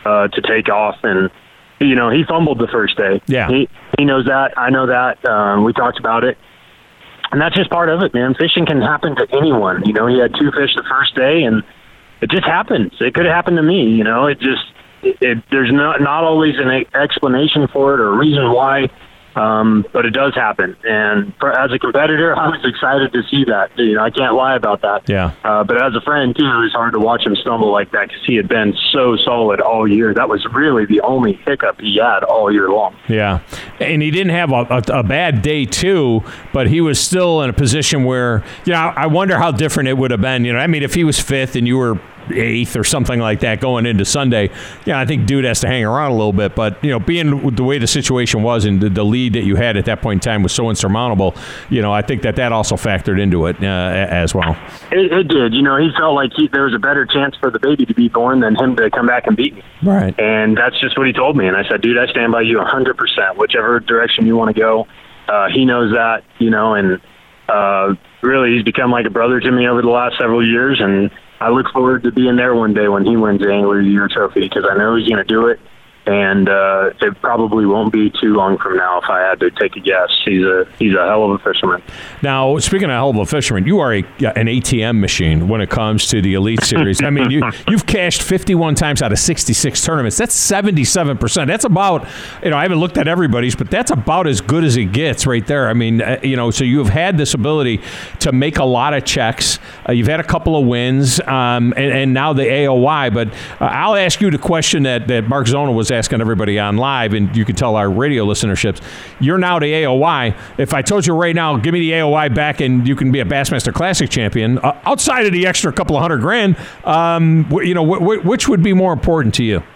uh, to take off. And, you know, he fumbled the first day. Yeah. He, he knows that. I know that. Um, we talked about it. And that's just part of it, man. Fishing can happen to anyone. You know, he had two fish the first day, and it just happens. It could have happened to me, you know. It just, it, it, there's not, not always an explanation for it or a reason why. Um, but it does happen, and for, as a competitor, I was excited to see that. You know, I can't lie about that. Yeah. Uh, but as a friend too, it was hard to watch him stumble like that because he had been so solid all year. That was really the only hiccup he had all year long. Yeah, and he didn't have a, a, a bad day too, but he was still in a position where, you know, I wonder how different it would have been. You know, I mean, if he was fifth and you were eighth or something like that going into Sunday, yeah, I think dude has to hang around a little bit. But, you know, being the way the situation was and the, the lead that you had at that point in time was so insurmountable, you know, I think that that also factored into it uh, as well. It, it did. You know, he felt like he, there was a better chance for the baby to be born than him to come back and beat me. Right. And that's just what he told me. And I said, dude, I stand by you one hundred percent, whichever direction you want to go. Uh, he knows that, you know, and uh, really he's become like a brother to me over the last several years. And I look forward to being there one day when he wins the Angler of the Year trophy because I know he's going to do it, and uh, it probably won't be too long from now if I had to take a guess. He's a he's a hell of a fisherman. Now, speaking of hell of a fisherman, you are a, an A T M machine when it comes to the Elite Series. I mean, you, you've cashed fifty-one times out of sixty-six tournaments. That's seventy-seven percent. That's about, you know, I haven't looked at everybody's, but that's about as good as it gets right there. I mean, uh, you know, so you've had this ability to make a lot of checks. Uh, you've had a couple of wins, um, and, and now the A O Y. But uh, I'll ask you the question that, that Mark Zona was asking everybody on live, and you can tell our radio listenerships, you're now the A O Y. If I told you right now, give me the A O Y back and you can be a Bassmaster Classic champion, uh, outside of the extra couple of hundred grand, um, w- you know, w- w- which would be more important to you?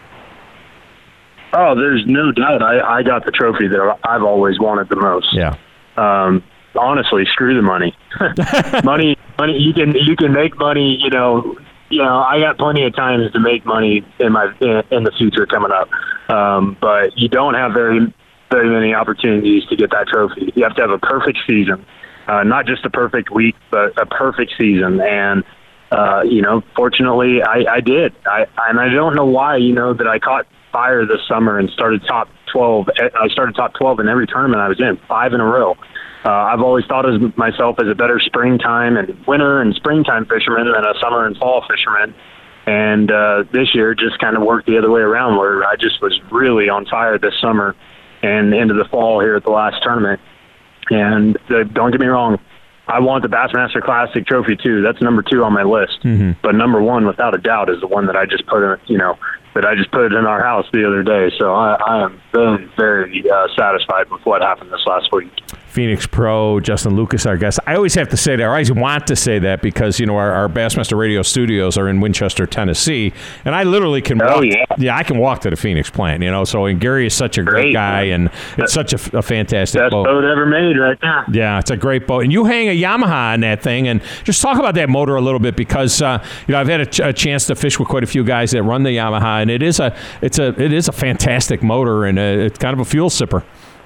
Oh, there's no doubt. I, I got the trophy that I've always wanted the most. Yeah. Um, honestly, screw the money. money, money. You can you can make money. You know, you know. I got plenty of times to make money in my in, in the future coming up, um, but you don't have very very many opportunities to get that trophy. You have to have a perfect season, uh, not just a perfect week, but a perfect season. And uh, you know, fortunately, I, I did. I and I don't know why. You know that I caught fire this summer and started top twelve. I started top twelve in every tournament I was in, five in a row. Uh, I've always thought of myself as a better springtime and winter and springtime fisherman than a summer and fall fisherman. And uh, this year just kind of worked the other way around, where I just was really on fire this summer and into the fall here at the last tournament. And uh, don't get me wrong, I want the Bassmaster Classic trophy too. That's number two on my list. Mm-hmm. But number one, without a doubt, is the one that I just put in, you know, that I just put in our house the other day. So I, I am very, very uh, satisfied with what happened this last week. Phoenix Pro, Justin Lucas, our guest. I always have to say that, or I always want to say that, because, you know, our, our Bassmaster Radio studios are in Winchester, Tennessee, and I literally can walk. Oh, yeah. Yeah, I can walk to the Phoenix plant, you know, so, and Gary is such a great, great guy, and it's such a, a fantastic Best boat. boat ever made right there. Yeah, it's a great boat. And you hang a Yamaha on that thing, and just talk about that motor a little bit, because, uh, you know, I've had a, ch- a chance to fish with quite a few guys that run the Yamaha, and it is a, it's a, it is a fantastic motor, and a, it's kind of a fuel sipper.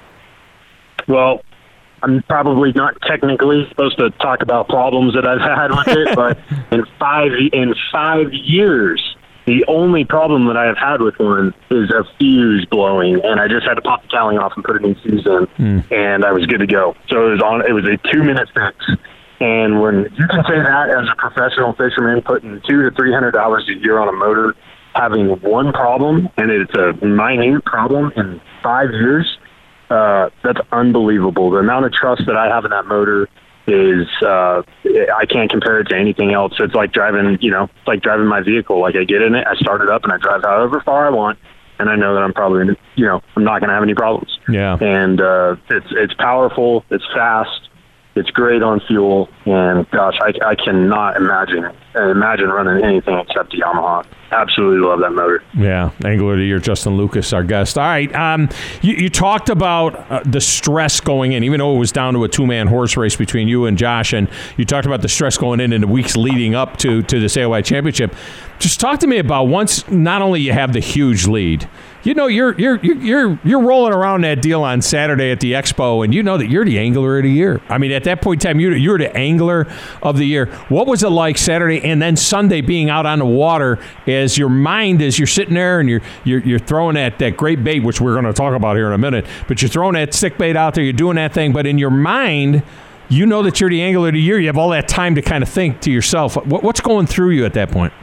Well, I'm probably not technically supposed to talk about problems that I've had with it, but in five in five years, the only problem that I have had with one is a fuse blowing, and I just had to pop the cowling off and put a new fuse in, mm. and I was good to go. So it was on. It was a two minute fix, and when you can say that as a professional fisherman, putting two to three hundred dollars a year on a motor, having one problem, and it's a minute problem in five years. Uh, that's unbelievable. The amount of trust that I have in that motor is, uh, I can't compare it to anything else. It's like driving, you know, it's like driving my vehicle. Like, I get in it, I start it up, and I drive however far I want, and I know that I'm probably, you know, I'm not going to have any problems. Yeah. And uh, it's it's powerful, it's fast, it's great on fuel, and gosh, I, I cannot imagine imagine running anything except the Yamaha. Absolutely love that motor. Yeah, Angler of the Year, Justin Lucas, our guest. All right, um, you, you talked about uh, the stress going in, even though it was down to a two-man horse race between you and Josh, and you talked about the stress going in in the weeks leading up to, to this A O Y Championship. Just talk to me about, once not only you have the huge lead, you know, you're you're you're you're rolling around that deal on Saturday at the Expo, and you know that you're the Angler of the Year. I mean, at that point in time, you're you're the Angler of the Year. What was it like Saturday Saturday and then Sunday being out on the water, as your mind, as you're sitting there and you're you're, you're throwing that, that great bait, which we're going to talk about here in a minute, but you're throwing that stick bait out there, you're doing that thing, but in your mind, you know that you're the angler of the year. You have all that time to kind of think to yourself. What, what's going through you at that point?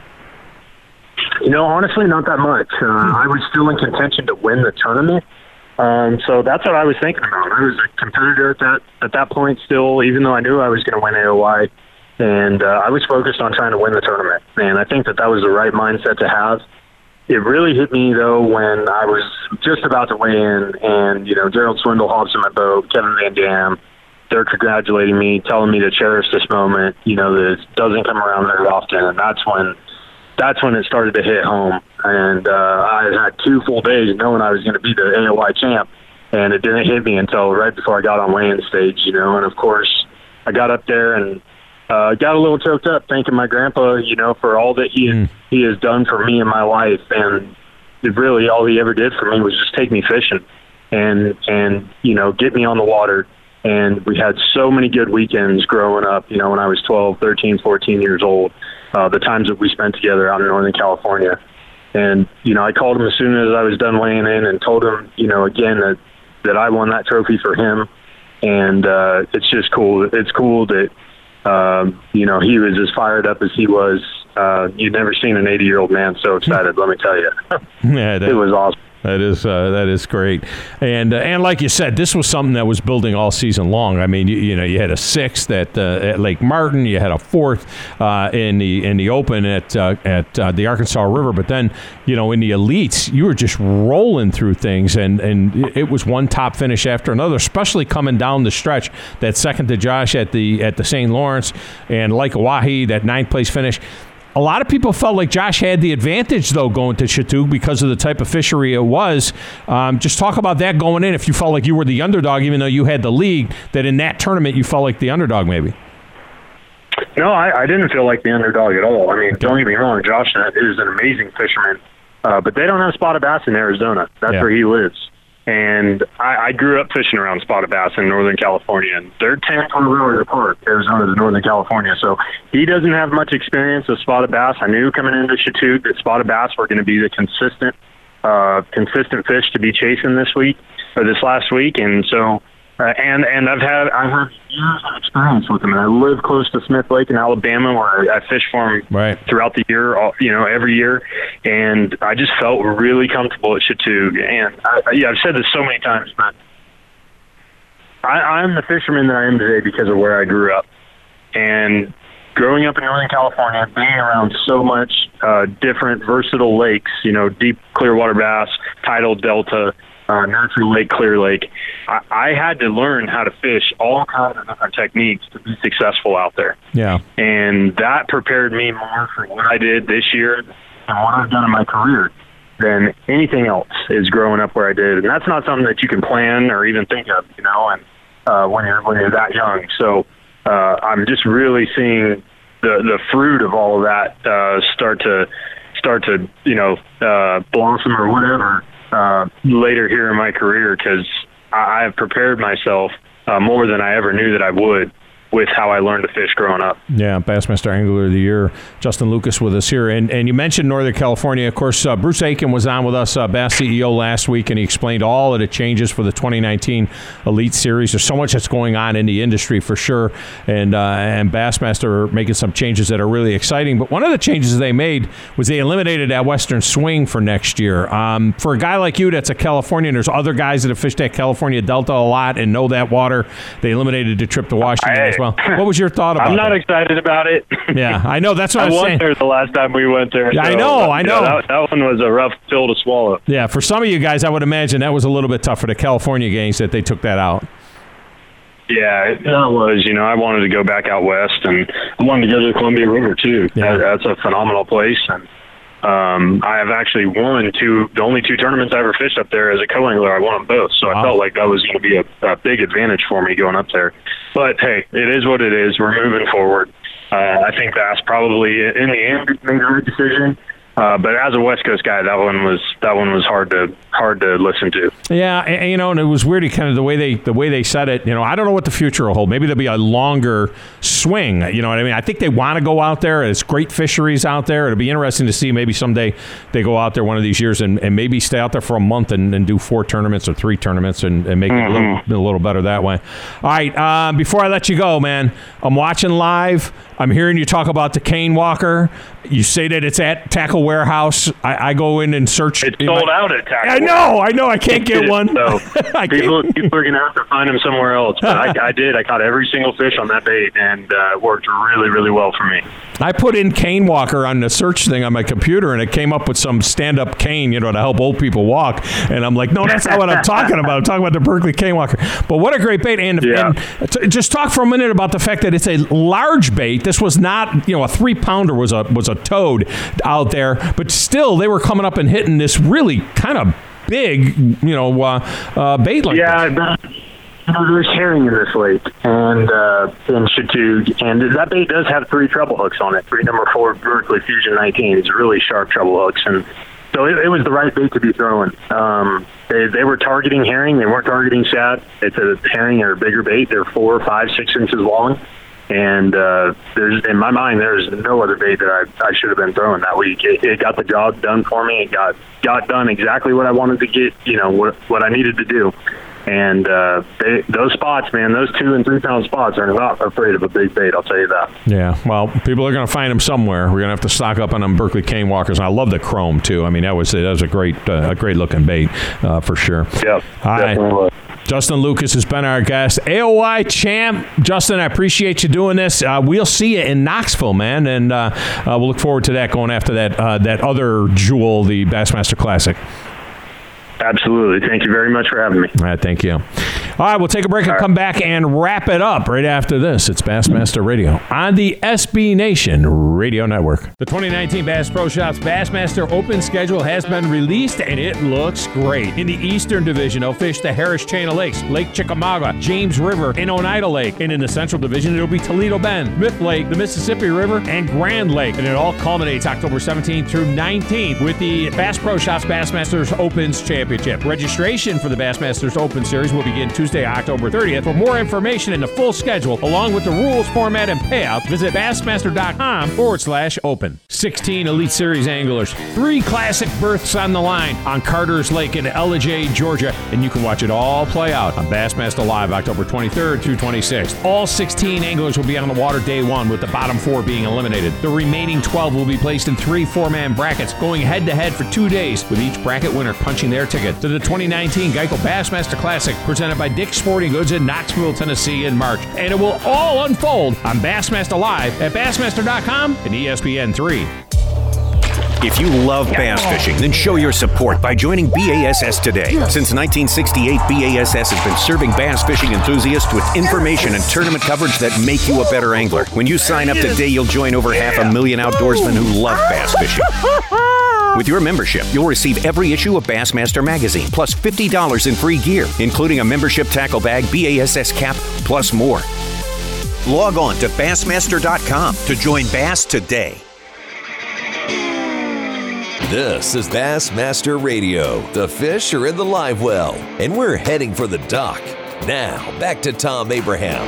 You know, honestly, not that much. Uh, I was still in contention to win the tournament. Um, so that's what I was thinking about. I was a competitor at that at that point still, even though I knew I was going to win A O I. And uh, I was focused on trying to win the tournament. And I think that that was the right mindset to have. It really hit me, though, when I was just about to weigh in and, you know, Gerald Swindle hops in my boat, Kevin Van Dam, they're congratulating me, telling me to cherish this moment, you know, that doesn't come around very often. And that's when that's when it started to hit home. And uh, I had two full days knowing I was going to be the A O I champ. And it didn't hit me until right before I got on weigh-in stage, you know. And, of course, I got up there and uh, got a little choked up thanking my grandpa, you know, for all that he, mm. he has done for me in my life. And it really all he ever did for me was just take me fishing and, and you know, get me on the water. And we had so many good weekends growing up, you know, when I was twelve, thirteen, fourteen years old, uh, the times that we spent together out in Northern California. And, you know, I called him as soon as I was done weighing in and told him, you know, again, that, that I won that trophy for him. And uh, it's just cool. It's cool that, um, you know, he was as fired up as he was. Uh, you'd never seen an eighty-year-old man so excited, let me tell you. Yeah, that, it was awesome. That is uh, that is great, and uh, and like you said, this was something that was building all season long. I mean, you, you know, you had a sixth at uh, at Lake Martin, you had a fourth uh, in the in the Open at uh, at uh, the Arkansas River, but then you know in the elites, you were just rolling through things, and, and it was one top finish after another, especially coming down the stretch. That second to Josh at the at the Saint Lawrence, and Lake Oahe, that ninth place finish. A lot of people felt like Josh had the advantage, though, going to Chatuge because of the type of fishery it was. Um, just talk about that going in, if you felt like you were the underdog, even though you had the league, that in that tournament you felt like the underdog maybe. No, I, I didn't feel like the underdog at all. I mean, don't get me wrong, Josh is an amazing fisherman, uh, but they don't have spotted bass in Arizona. That's yeah. where he lives. And I, I grew up fishing around spotted bass in Northern California, and they're ten, twelve hours apart, Arizona to Northern California. So he doesn't have much experience with spotted bass. I knew coming into Chatuge that spotted bass were going to be the consistent, uh, consistent fish to be chasing this week or this last week. And so, uh, and and I've had I've had years of experience with them. And I live close to Smith Lake in Alabama, where I, I fish for them right. throughout the year, all, you know, every year. And I just felt really comfortable at Chatuge. And I, yeah, I've said this so many times, but I, I'm the fisherman that I am today because of where I grew up. And growing up in Northern California, being around so much uh, different versatile lakes, you know, deep Clearwater bass, tidal delta, uh, natural lake, clear lake, I, I had to learn how to fish all kinds of different techniques to be successful out there. Yeah. And that prepared me more for what I did this year and what I've done in my career than anything else is growing up where I did. And that's not something that you can plan or even think of, you know, and uh, when you're when you're that young. So uh, I'm just really seeing the the fruit of all of that uh, start to start to you know uh, blossom or whatever uh, later here in my career, because I have prepared myself uh, more than I ever knew that I would with how I learned to fish growing up. Yeah, Bassmaster Angler of the Year, Justin Lucas with us here. And and you mentioned Northern California. Of course, uh, Bruce Aitken was on with us, uh, Bass C E O, last week, and he explained all of the changes for the twenty nineteen Elite Series. There's so much that's going on in the industry for sure, and, uh, and Bassmaster are making some changes that are really exciting. But one of the changes they made was they eliminated that Western Swing for next year. Um, for a guy like you that's a Californian, there's other guys that have fished that California Delta a lot and know that water. They eliminated the trip to Washington I, as well. What was your thought about I'm not that? excited about it. Yeah, I know. That's what I I'm was saying. there the last time we went there. Yeah, so, I know, I know. Yeah, that, that one was a rough pill to swallow. Yeah, for some of you guys, I would imagine that was a little bit tough for the California gangs that they took that out. Yeah, it was. You know, I wanted to go back out west, and I wanted to go to the Columbia River, too. Yeah. That, that's a phenomenal place, and um, I have actually won two, the only two tournaments I ever fished up there as a co-angler. I won them both, so wow. I felt like that was going to be a, a big advantage for me going up there. But, hey, it is what it is. We're moving forward. Uh, I think Bass probably, in the end, made the right decision. Uh, but as a West Coast guy, that one was that one was hard to hard to listen to. Yeah, and, you know, and it was weird, kind of the way they the way they said it. You know, I don't know what the future will hold. Maybe there'll be a longer swing. You know what I mean? I think they want to go out there. It's great fisheries out there. It'll be interesting to see. Maybe someday they go out there one of these years and, and maybe stay out there for a month and, and do four tournaments or three tournaments and, and make mm-hmm. it a little, a little better that way. All right, uh, before I let you go, man, I'm watching live. I'm hearing you talk about the cane walker. You say that it's at Tackle Warehouse. I, I go in and search. It's sold my, out at Tackle. I know, I know. I can't get one. So people, people are going to have to find them somewhere else. But I, I did. I caught every single fish on that bait, and uh, it worked really, really well for me. I put in cane walker on the search thing on my computer, and it came up with some stand-up cane, you know, to help old people walk. And I'm like, no, that's not what I'm talking about. I'm talking about the Berkley cane walker. But what a great bait. And, yeah. and t- just talk for a minute about the fact that it's a large bait. This was not, you know, a three-pounder was a was a toad out there. But still, they were coming up and hitting this really kind of big, you know, uh, uh, bait like yeah, that. Yeah, there's herring in this lake, and uh, in Chatuge, and that bait does have three treble hooks on it. Three number four Berkley Fusion nineteen. It's really sharp treble hooks, and so it, it was the right bait to be throwing. Um, they they were targeting herring. They weren't targeting shad. It's a herring or a bigger bait. They're four, five, six inches long. And uh, there's in my mind, there's no other bait that I, I should have been throwing that week. It, it got the job done for me. It got got done exactly what I wanted to get. You know what what I needed to do. And uh, they, those spots, man, those two and three pound spots are not afraid of a big bait. I'll tell you that. Yeah, well, people are going to find them somewhere. We're going to have to stock up on them Berkley cane walkers. And I love the chrome too. I mean, that was that was a great uh, a great looking bait uh, for sure. Yeah, definitely was. Justin Lucas has been our guest. A O Y champ. Justin, I appreciate you doing this. Uh, we'll see you in Knoxville, man, and uh, uh, we'll look forward to that going after that uh, that other jewel, the Bassmaster Classic. Absolutely. Thank you very much for having me. All right, thank you. All right, we'll take a break and come back and wrap it up right after this. It's Bassmaster Radio on the S B Nation Radio Network. The twenty nineteen Bass Pro Shops Bassmaster Open schedule has been released, and it looks great. In the Eastern Division, they'll fish the Harris Chain of Lakes, Lake Chickamauga, James River, and Oneida Lake. And in the Central Division, it'll be Toledo Bend, Myth Lake, the Mississippi River, and Grand Lake. And it all culminates October seventeenth through nineteenth with the Bass Pro Shops Bassmasters Opens Championship. Registration for the Bassmasters Open Series will begin Tuesday, October thirtieth. For more information and the full schedule, along with the rules, format, and payout, visit Bassmaster.com forward slash open. sixteen Elite Series anglers, three classic berths on the line on Carter's Lake in Ellijay, Georgia, and you can watch it all play out on Bassmaster Live October twenty-third through twenty-sixth. All sixteen anglers will be on the water day one, with the bottom four being eliminated. The remaining twelve will be placed in three four-man brackets, going head-to-head for two days, with each bracket winner punching their ticket to the twenty nineteen Geico Bassmaster Classic, presented by Dick's Sporting Goods in Knoxville, Tennessee in March. And it will all unfold on Bassmaster Live at Bassmaster dot com and E S P N three. If you love bass fishing, then show your support by joining B A S S today. Since nineteen sixty-eight, B A S S has been serving bass fishing enthusiasts with information and tournament coverage that make you a better angler. When you sign up today, you'll join over half a million outdoorsmen who love bass fishing. With your membership, you'll receive every issue of Bassmaster magazine, plus fifty dollars in free gear, including a membership tackle bag, B A S S cap, plus more. Log on to Bassmaster dot com to join Bass today. This is Bassmaster Radio. The fish are in the live well, and we're heading for the dock. Now, back to Tom Abraham.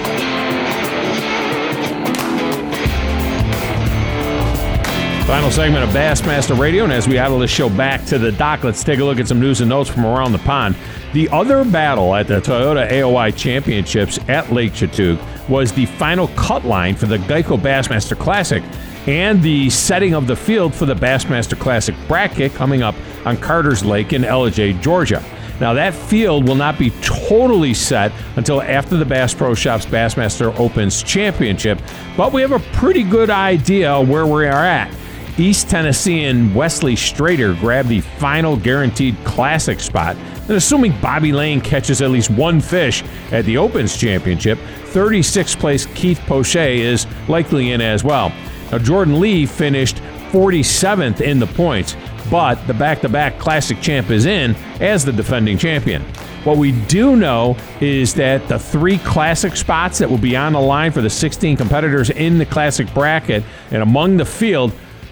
Final segment of Bassmaster Radio, and as we idle this show back to the dock, let's take a look at some news and notes from around the pond. The other battle at the Toyota A O Y Championships at Lake Chatuge was the final cut line for the Geico Bassmaster Classic and the setting of the field for the Bassmaster Classic bracket coming up on Carter's Lake in Ellijay, Georgia. Now, that field will not be totally set until after the Bass Pro Shops Bassmaster Opens Championship, but we have a pretty good idea where we are at. East Tennessean Wesley Strader grabbed the final guaranteed classic spot, and assuming Bobby Lane catches at least one fish at the Opens Championship, thirty-sixth place Keith Poche is likely in as well. Now, Jordan Lee finished forty-seventh in the points, but the back-to-back classic champ is in as the defending champion. What we do know is that the three classic spots that will be on the line for the sixteen competitors in the classic bracket and among the field,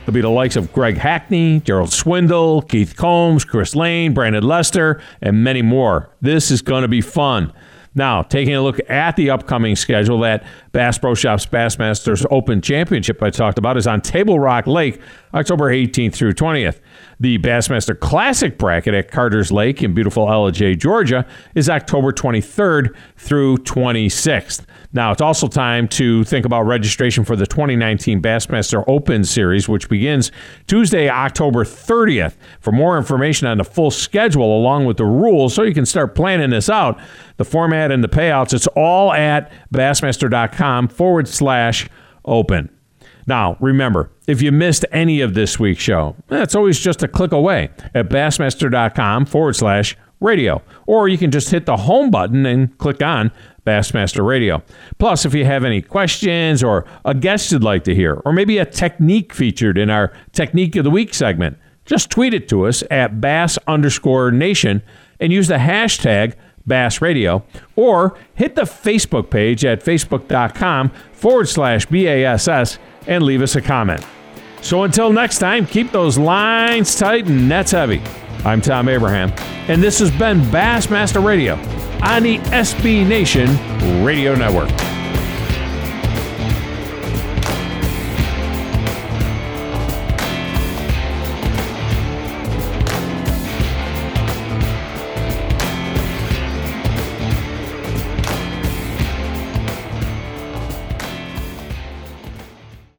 There'll be the likes of Greg Hackney, Gerald Swindle, Keith Combs, Chris Lane, Brandon Lester, and many more. This is going to be fun. Now, taking a look at the upcoming schedule, that Bass Pro Shops Bassmasters Open Championship I talked about is on Table Rock Lake, October eighteenth through twentieth. The Bassmaster Classic bracket at Carter's Lake in beautiful Ellijay, Georgia, is October twenty-third through twenty-sixth. Now, it's also time to think about registration for the twenty nineteen Bassmaster Open Series, which begins Tuesday, October thirtieth. For more information on the full schedule along with the rules, so you can start planning this out, the format and the payouts, it's all at Bassmaster.com forward slash open. Now, remember, if you missed any of this week's show, it's always just a click away at Bassmaster.com forward slash radio. Or you can just hit the home button and click on Bassmaster Radio. Plus, if you have any questions or a guest you'd like to hear, or maybe a technique featured in our Technique of the Week segment, just tweet it to us at Bass underscore Nation and use the hashtag Bass Radio, or hit the Facebook page at Facebook.com forward slash BASS and leave us a comment. So until next time, keep those lines tight and nets heavy. I'm Tom Abraham, and this has been Bassmaster Radio on the S B Nation Radio Network.